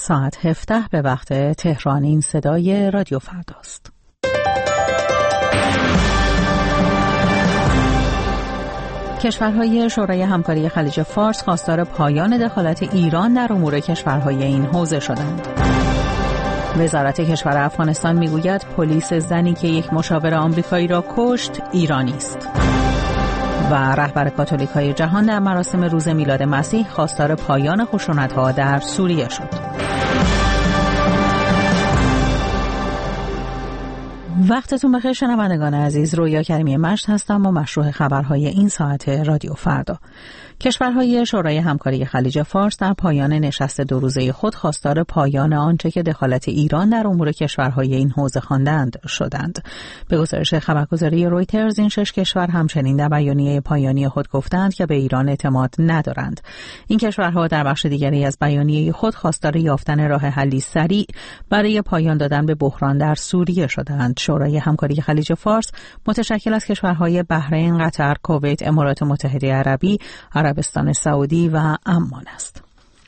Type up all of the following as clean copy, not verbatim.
ساعت 17 به وقت تهران. این صدای رادیو فرداست. کشورهای شورای همکاری خلیج فارس خواستار پایان دخالت ایران در امور کشورهای این حوزه شدند. وزارت کشور افغانستان میگوید پلیس زنی که یک مشاور آمریکایی را کشت ایرانی است. و رهبر کاتولیک‌های جهان در مراسم روز میلاد مسیح خواستار پایان خشونت‌ها در سوریه شد. وقتتون بخیر شنوندگان عزیز، رویا کریمی مشت هستم با مشروع خبرهای این ساعت رادیو فردا. کشورهای شورای همکاری خلیج فارس در پایان نشست 2 روزه خود خواستار پایان آنچه که دخالت ایران در امور کشورهای این حوزه خواندند شدند. به گزارش خبرگزاری رویترز این 6 کشور همچنین در بیانیه پایانی خود گفتند که به ایران اعتماد ندارند. این کشورها در بخش دیگری از بیانیه خود خواستار یافتن راه حلی سریع برای پایان دادن به بحران در سوریه شدند. شورای همکاری خلیج فارس متشکل از کشورهای بحرین، قطر، کویت، امارات متحده عربی، عربستان سعودی و عمان است.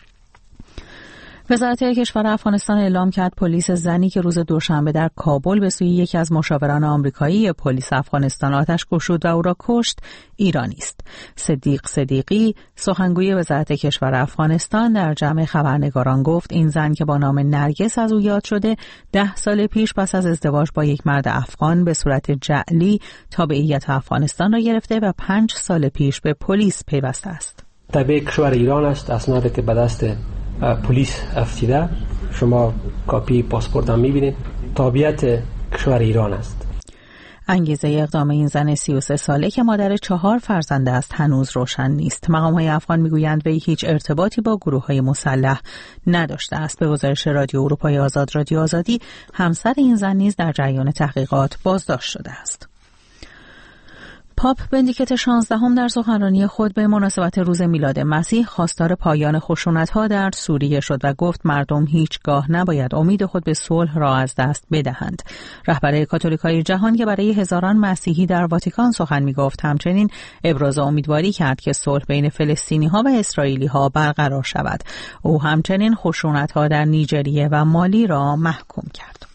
وزارت کشور افغانستان اعلام کرد پلیس زنی که روز دوشنبه در کابل به سوی یکی از مشاوران آمریکایی پلیس افغانستان آتش گشود و او را کشت ایرانی است. صدیق صدیقی سخنگوی وزارت کشور افغانستان در جمع خبرنگاران گفت این زن که با نام نرگس از او یاد شده 10 سال پیش پس از ازدواج با یک مرد افغان به صورت جعلی تابعیت افغانستان را گرفته و 5 سال پیش به پلیس پیوسته است. تابع کشور ایران است. اسنادی که به دست پلیس افتیده، شما کاپی پاسپورت هم میبینید، تابعیت کشور ایران است. انگیزه اقدام این زن 33 ساله که مادر 4 فرزند است هنوز روشن نیست. مقام‌های افغان میگویند وی هیچ ارتباطی با گروه‌های مسلح نداشته است. به گزارش رادیو اروپای آزاد رادیو آزادی، همسر این زن نیز در جریان تحقیقات بازداشت شده است. پاپ بندیکت 16 در سخنرانی خود به مناسبت روز میلاد مسیح خواستار پایان خشونت‌ها در سوریه شد و گفت مردم هیچگاه نباید امید خود به صلح را از دست بدهند. رهبر کاتولیک‌های جهان که برای هزاران مسیحی در واتیکان سخن می‌گفت همچنین ابراز امیدواری کرد که صلح بین فلسطینی‌ها و اسرائیلی‌ها برقرار شود. او همچنین خشونت‌ها در نیجریه و مالی را محکوم کرد.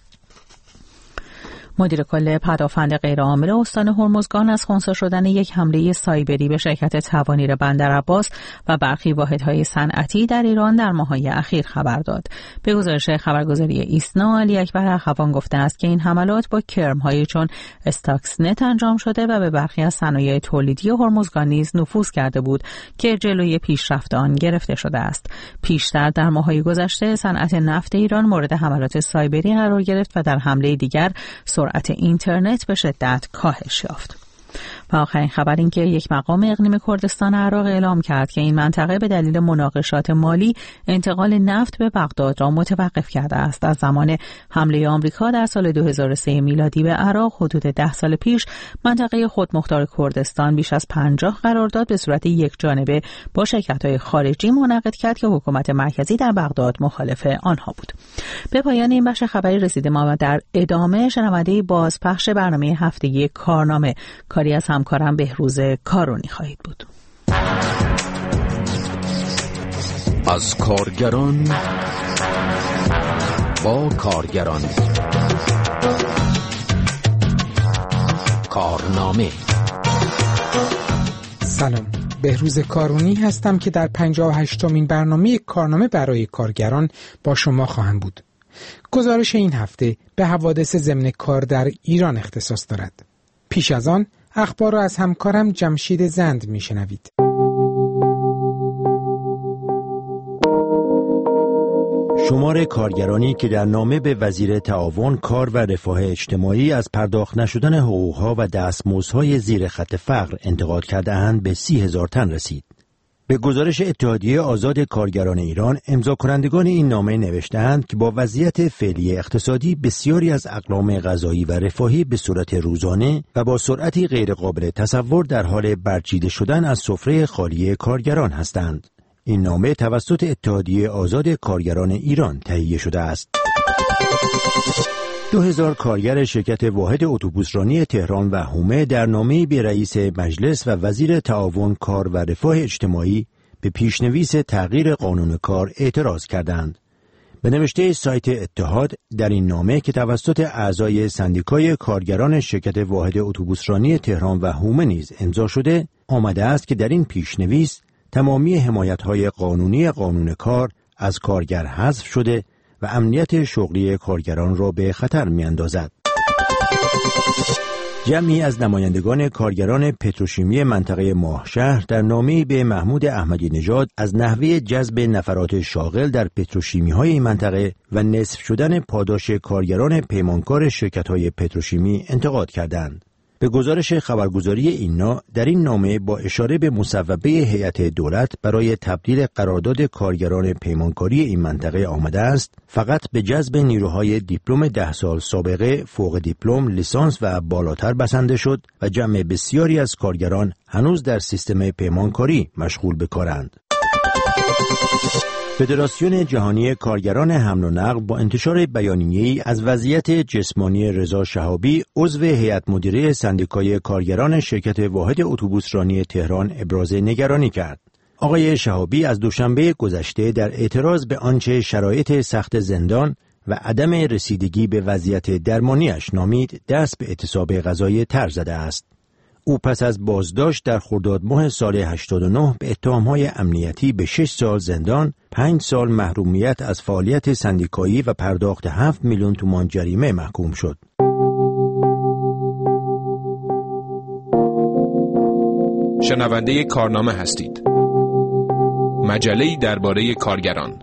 مدیر کل پدافند غیرعامل استان هرمزگان از خنثی شدن یک حمله سایبری به شرکت توانیر بندرعباس و برخی واحدهای صنعتی در ایران در ماه‌های اخیر خبر داد. به گزارش خبرگزاری ایسنا، علی اکبر اخوان گفته است که این حملات با کرم‌هایی چون استاکسنت انجام شده و به برخی از صنایع تولیدی هرمزگان نیز نفوذ کرده بود که جلوی پیشرفت آن گرفته شده است. پیشتر در ماه‌های گذشته صنعت نفت ایران مورد حملات سایبری قرار گرفت و در حمله دیگر سرعت اینترنت به شدت کاهش یافت. و آخرین خبر این که یک مقام اقلیم کردستان عراق اعلام کرد که این منطقه به دلیل مناقشات مالی انتقال نفت به بغداد را متوقف کرده است. از زمان حمله آمریکا در سال 2003 میلادی به عراق حدود 10 سال پیش منطقه خودمختار کردستان بیش از 50 قرارداد به صورت یکجانبه با شرکت‌های خارجی منعقد کرد که حکومت مرکزی در بغداد مخالف آنها بود. به پایان این بخش خبری رسیدیم و در ادامه شنونده بازپخش برنامه هفتگی کارنامه کاری از همکارم بهروز کارونی خواهید بود. از کارگران با کارگران، کارنامه. سلام، بهروز کارونی هستم که در 58مین برنامه کارنامه برای کارگران با شما خواهم بود. گزارش این هفته به حوادث ضمن کار در ایران اختصاص دارد. پیش از آن اخبار را از همکارم جمشید زند میشنوید. شمار کارگرانی که در نامه به وزیر تعاون، کار و رفاه اجتماعی از پرداخت نشدن حقوقها و دستمزدهای زیر خط فقر انتقاد کرده‌اند به 30,000 تن رسید. به گزارش اتحادیه آزاد کارگران ایران، امضا کنندگان این نامه نوشته‌اند که با وضعیت فعلی اقتصادی بسیاری از اقلام غذایی و رفاهی به صورت روزانه و با سرعتی غیرقابل تصور در حال برچیده شدن از سفره خالی کارگران هستند. این نامه توسط اتحادیه آزاد کارگران ایران تهیه شده است. 2000 کارگر شرکت واحد اتوبوسرانی تهران و حومه در نامه‌ای به رئیس مجلس و وزیر تعاون، کار و رفاه اجتماعی به پیشنویس تغییر قانون کار اعتراض کردند. به نوشته سایت اتحاد در این نامه که توسط اعضای سندیکای کارگران شرکت واحد اتوبوسرانی تهران و حومه نیز امضا شده، آمده است که در این پیشنویس تمامی حمایت‌های قانونی قانون کار از کارگر حذف شده و امنیت شغلی کارگران را به خطر می‌اندازد. جمعی از نمایندگان کارگران پتروشیمی منطقه ماهشهر در نامه‌ای به محمود احمدی نژاد از نحوه جذب نفرات شاغل در پتروشیمی‌های این منطقه و نصف شدن پاداش کارگران پیمانکار شرکت‌های پتروشیمی انتقاد کردند. به گزارش خبرگزاری اینا، در این نامه با اشاره به مصوبه هیئت دولت برای تبدیل قرارداد کارگران پیمانکاری این منطقه آمده است فقط به جذب نیروهای دیپلم 10 سال سابقه، فوق دیپلم، لیسانس و بالاتر بسنده شد و جمع بسیاری از کارگران هنوز در سیستم پیمانکاری مشغول به کارند. فدراسیون جهانی کارگران حمل و نقل با انتشار بیانیه‌ای از وضعیت جسمانی رضا شهابی، عضو هیئت مدیره سندیکای کارگران شرکت واحد اتوبوسرانی تهران ابراز نگرانی کرد. آقای شهابی از دوشنبه گذشته در اعتراض به آنچه شرایط سخت زندان و عدم رسیدگی به وضعیت درمانیش نامید، دست به اعتصاب غذایی تر زده است. او پس از بازداشت در خرداد ماه سال 89 به اتهام‌های امنیتی به 6 سال زندان، 5 سال محرومیت از فعالیت سندیکایی و پرداخت 7 میلیون تومان جریمه محکوم شد. شنونده کارنامه هستید. مجله‌ای درباره کارگران.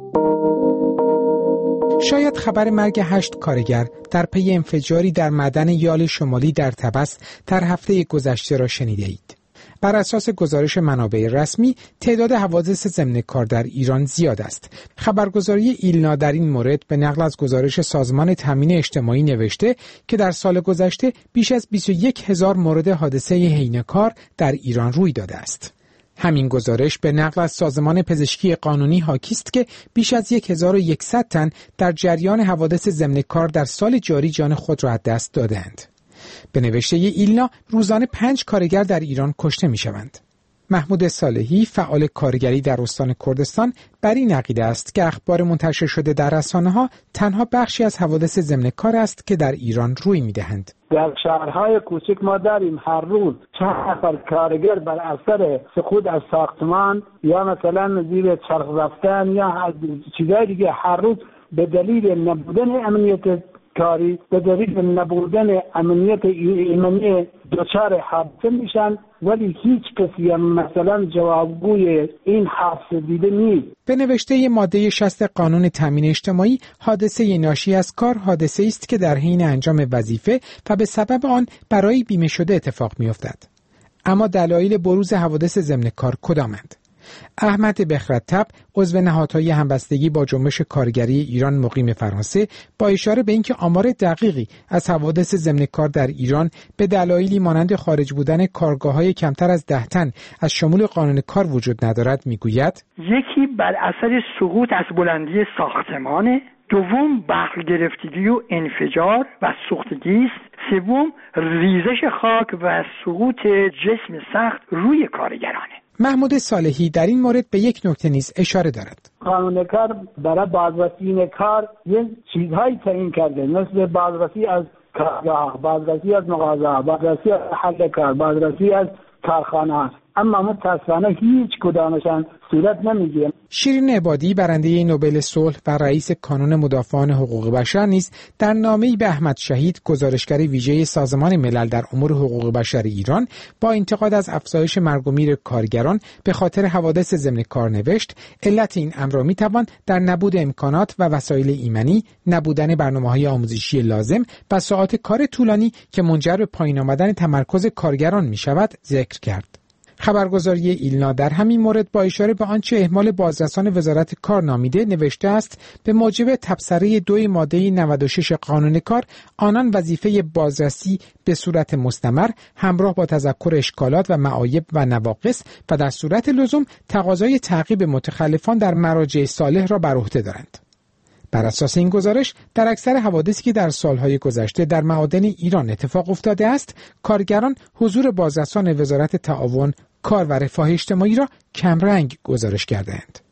شاید خبر مرگ 8 کارگر در پی انفجاری در معدن یال شمالی در طبس در هفته گذشته را شنیده اید. بر اساس گزارش منابع رسمی، تعداد حوادث ضمن کار در ایران زیاد است. خبرگزاری ایلنا در این مورد به نقل از گزارش سازمان تامین اجتماعی نوشته که در سال گذشته بیش از 21,000 مورد حادثه حین کار در ایران روی داده است. همین گزارش به نقل از سازمان پزشکی قانونی حاکی است که بیش از 1100 تن در جریان حوادث ضمن کار در سال جاری جان خود را از دست دادند. به نوشته ایلنا روزانه 5 کارگر در ایران کشته می‌شوند. محمود صالحی، فعال کارگری در استان کردستان، بر این عقیده است که اخبار منتشر شده در رسانه‌ها تنها بخشی از حوادث ضمن کار است که در ایران روی می‌دهند. در شهرهای کوچک ما داریم هر روز چند نفر کارگر بر اثر سقوط از ساختمان یا مثلا زیر چرخ رفتن یا چیزهای دیگه هر روز به دلیل نبودن امنیت کاری، به دلیل نبودن امنیت ایمنی دچار حادثه میشن، ولی هیچ کسی مثلا جوابگوی این حادثه دیده نیست. به نوشته ماده 60 قانون تامین اجتماعی، حادثه ناشی از کار حادثه است که در حین انجام وظیفه و به سبب آن برای بیمه شده اتفاق میافتد. اما دلایل بروز حوادث ضمن کار کدامند؟ احمد بخرت‌تب، عضو نهادهای همبستگی با جنبش کارگری ایران مقیم فرانسه، با اشاره به اینکه آمار دقیقی از حوادث ضمن کار در ایران به دلایلی مانند خارج بودن کارگاه‌های کمتر از 10 تن از شمول قانون کار وجود ندارد، میگوید: یکی بر اثر سقوط از بلندی ساختمان، دوم برق گرفتگی و انفجار و سوختگی است، سوم ریزش خاک و سقوط جسم سخت روی کارگرانه. محمود صالحی در این مورد به یک نکته نیز اشاره دارد. قانون کار برای بازرسی کار یه چیزهایی تعیین کرده، مثل بازرسی از کارگاه، بازرسی از مغازه، بازرسی از محل کار، بازرسی از کارخانه، اما متاسفانه هیچ کدامشان صورت نمیگیره. شیرین عبادی، برنده نوبل صلح و رئیس کانون مدافعان حقوق بشر، نیز در نامه‌ای به احمد شهید، گزارشگر ویژه سازمان ملل در امور حقوق بشر ایران، با انتقاد از افزایش مرگ و میر کارگران به خاطر حوادث ضمن کار نوشت: علت این امر را میتوان در نبود امکانات و وسایل ایمنی، نبودن برنامه‌های آموزشی لازم و ساعات کار طولانی که منجر به پایین آمدن تمرکز کارگران میشود ذکر کرد. خبرگزاری ایلنا در همین مورد با اشاره به آنچه اهمال بازرسان وزارت کار نامیده نوشته است: به موجب تبصره 2 ماده 96 قانون کار، آنان وظیفه بازرسی به صورت مستمر همراه با تذکر اشکالات و معایب و نواقص و در صورت لزوم تقاضای تعقیب متخلفان در مراجع صالح را بر عهده دارند. بر اساس این گزارش، در اکثر حوادثی که در سالهای گذشته در معادن ایران اتفاق افتاده است، کارگران حضور بازرسان وزارت تعاون، کار و رفاه اجتماعی را کمرنگ گزارش کردند.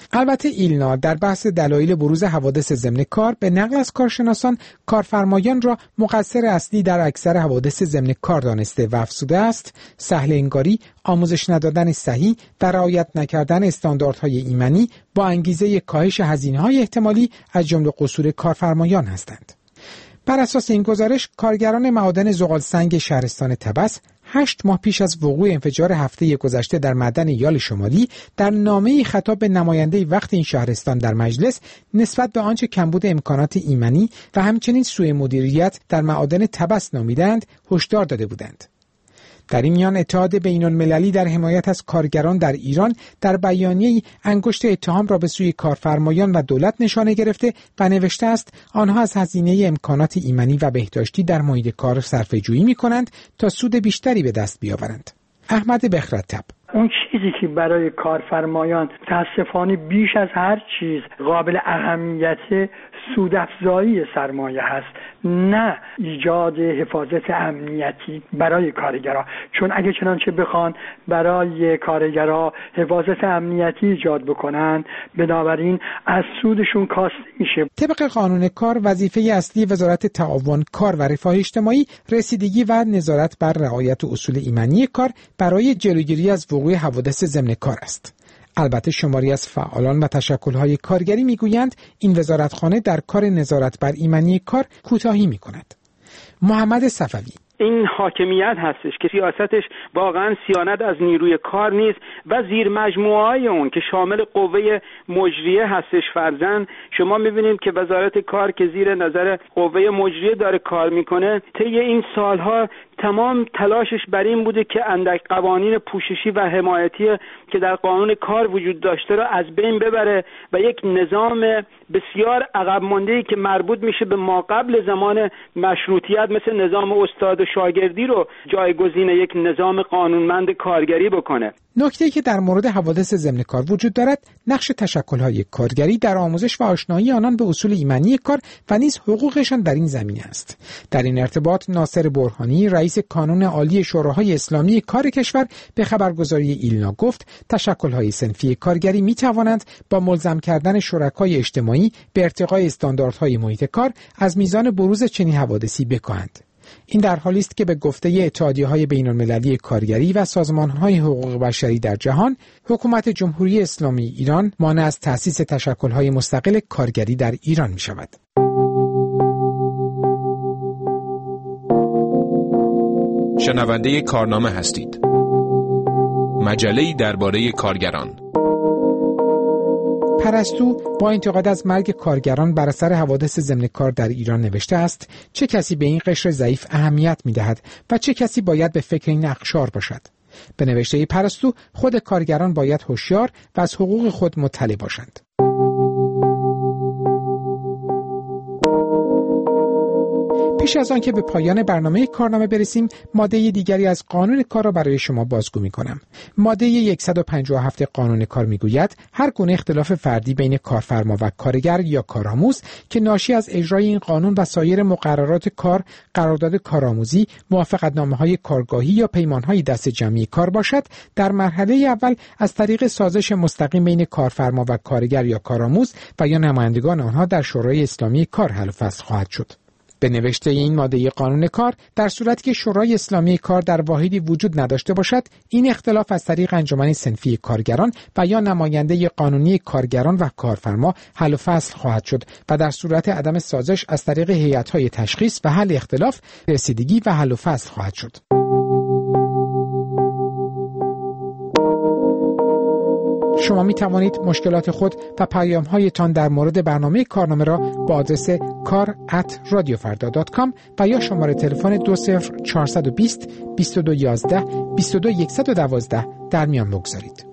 البته ایلنا در بحث دلایل بروز حوادث ضمن کار به نقل از کارشناسان کارفرمایان را مقصر اصلی در اکثر حوادث ضمن کار دانسته و افزوده است سهل انگاری، آموزش ندادن صحیح و رعایت نکردن استانداردهای ایمنی با انگیزه کاهش هزینه‌های احتمالی از جمله قصور کارفرمایان هستند. بر اساس این گزارش کارگران معادن زغالسنگ شهرستان طبس 8 ماه پیش از وقوع انفجار هفته گذشته در معدن یال شمالی در نامه‌ای خطاب به نماینده وقت این شهرستان در مجلس نسبت به آنچه کمبود امکانات ایمنی و همچنین سوء مدیریت در معادن طبس نامیدند هشدار داده بودند. در این میان اتحاد بین‌المللی در حمایت از کارگران در ایران در بیانیه‌ای انگشت اتهام را به سوی کارفرمایان و دولت نشانه گرفته و نوشته است آنها از هزینه امکانات ایمنی و بهداشتی در محیط کار صرفه‌جویی می‌کنند تا سود بیشتری به دست بیاورند. احمد بخرطب: اون چیزی که برای کارفرمایان متاسفانه بیش از هر چیز قابل اهمیت سودافزایی سرمایه هست، نه ایجاد حفاظت امنیتی برای کارگرها. چون اگه چنانچه بخوان برای کارگرها حفاظت امنیتی ایجاد بکنن، بنابراین از سودشون کاسته میشه. طبق قانون کار وظیفه اصلی وزارت تعاون، کار و رفاه اجتماعی رسیدگی و نظارت بر رعایت اصول ایمنی کار برای جلوگیری از وقوع حوادث ضمن کار است. البته شماری از فعالان و تشکل‌های کارگری میگویند این وزارتخانه در کار نظارت بر ایمنی کار کوتاهی می‌کند. محمد صفوی: این حاکمیت هستش که سیاستش واقعا صیانت از نیروی کار نیست و زیر مجموعه‌های اون که شامل قوه مجریه هستش. فرضاً شما می‌بینید که وزارت کار که زیر نظر قوه مجریه داره کار میکنه، طی این سالها تمام تلاشش بر این بوده که اندک قوانین پوششی و حمایتی که در قانون کار وجود داشته را از بین ببره و یک نظام بسیار عقب مانده‌ای که مربوط میشه به ما قبل زمان مشروطیت مثل نظام استاد و شاگردی رو جایگزین یک نظام قانونمند کارگری بکنه. نکته‌ای که در مورد حوادث ضمن کار وجود دارد نقش تشکل‌های کارگری در آموزش و آشنایی آنان به اصول ایمنی کار و نیز حقوقشان در این زمینه است. در این ارتباط ناصر برهانی رئیس کانون عالی شوراهای اسلامی کار کشور به خبرگزاری ایلنا گفت تشکل‌های صنفی کارگری می‌توانند با ملزم کردن شرکای اجتماعی به ارتقای استانداردهای محیط کار از میزان بروز چنین حوادثی بکاهند. این در حالی است که به گفته اتحادیه‌های بین‌المللی کارگری و سازمان‌های حقوق بشری در جهان، حکومت جمهوری اسلامی ایران مانع از تأسیس تشکل‌های مستقل کارگری در ایران می‌شود. شنونده کارنامه هستید. مجله‌ای درباره کارگران. پرستو با انتقاد از مرگ کارگران بر اثر حوادث ضمن کار در ایران نوشته است چه کسی به این قشر ضعیف اهمیت می‌دهد و چه کسی باید به فکر این اقشار باشد. به نوشته پرستو خود کارگران باید هوشیار و از حقوق خود مطلع باشند. پیش از آن که به پایان برنامه کارنامه برسیم، ماده دیگری از قانون کار را برای شما بازگو می‌کنم. ماده 157 قانون کار می‌گوید هر گونه اختلاف فردی بین کارفرما و کارگر یا کارآموز که ناشی از اجرای این قانون و سایر مقررات کار، قرارداد کارآموزی، موافقتنامه‌های کارگاهی یا پیمان‌های دست جمعی کار باشد، در مرحله اول از طریق سازش مستقیم بین کارفرما و کارگر یا کارآموز و یا نمایندگان آنها در شورای اسلامی کار حل و فصل خواهد شد. به نوشته این ماده قانون کار، در صورتی که شورای اسلامی کار در واحدی وجود نداشته باشد، این اختلاف از طریق انجمن صنفی کارگران و یا نماینده قانونی کارگران و کارفرما حل و فصل خواهد شد و در صورت عدم سازش از طریق هیئت‌های تشخیص و حل اختلاف رسیدگی و حل و فصل خواهد شد. شما می توانید مشکلات خود و پیام‌هایتان در مورد برنامه کارنامه را با آدرس kar@radiofarda.com و یا شماره تلفن 20420 2211 22112 در میان بگذارید.